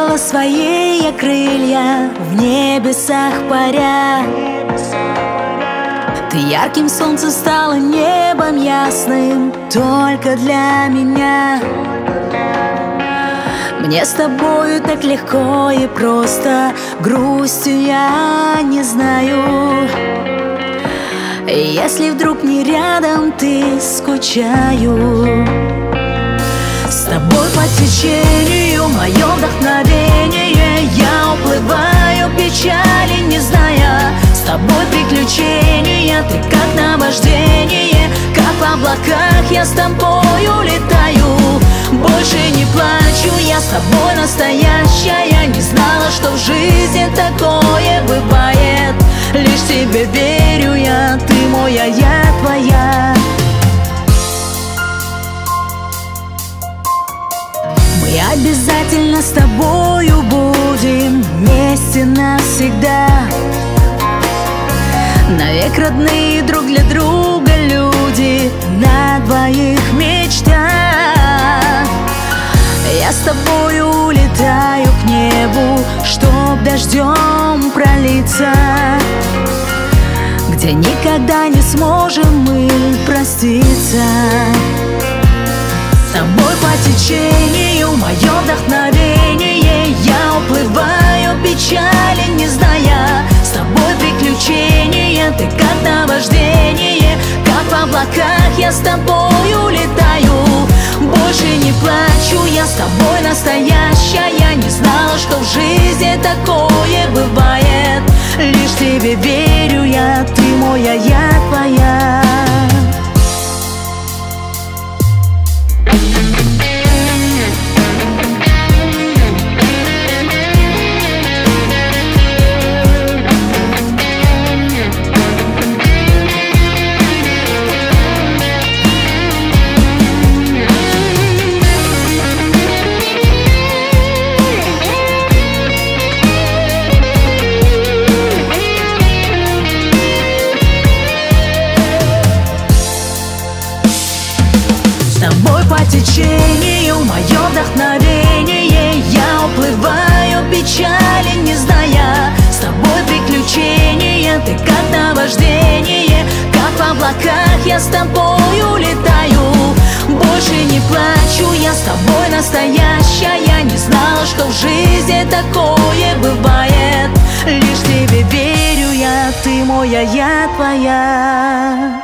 расправила свои крылья, в небесах паря. Ты ярким солнцем стала, небом ясным, только для меня. Мне с тобою так легко и просто, грустью я не знаю. Если вдруг не рядом, ты скучаю. С тобой по течению мое вдохновение, я уплываю печали, не зная. С тобой приключения, ты как наваждение, как в облаках я с тобою летаю. Больше не плачу, я с тобой настоящая, не знала, что в жизни такое бывает. Лишь тебе верю я, ты моя, я твоя. Мы обязательно с тобою будем вместе навсегда. Навек родные друг для друга люди, на двоих мечта. Я с тобою улетаю к небу, чтоб дождем пролиться, где никогда не сможем мы проститься. С тобой по течению мое вдохновение, я уплываю печали, не зная. С тобой приключения, ты как наваждение, как в облаках я с тобою летаю. Больше не плачу, я с тобой настоящая, не знала, что в жизни такое бывает. Лишь тебе верю я, ты моя, я твоя. С тобой по течению мое вдохновение, я уплываю печали, не зная. С тобой приключения, ты как наваждение, как в облаках я с тобою летаю. Больше не плачу, я с тобой настоящая, не знала, что в жизни такое бывает. Лишь тебе верю я, ты моя, я твоя.